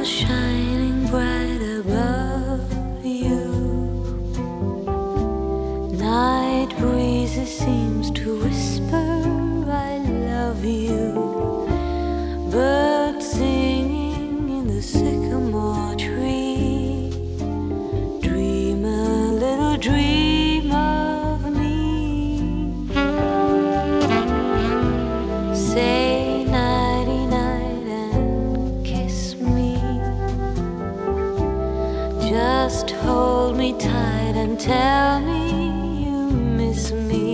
shining bright above you. Night breezes seems to whisper, I love you. Birds singing in the sycamore tree. Dream a little dream of me. Say nighty night and kiss me. Just hold me tight and tell me you miss me.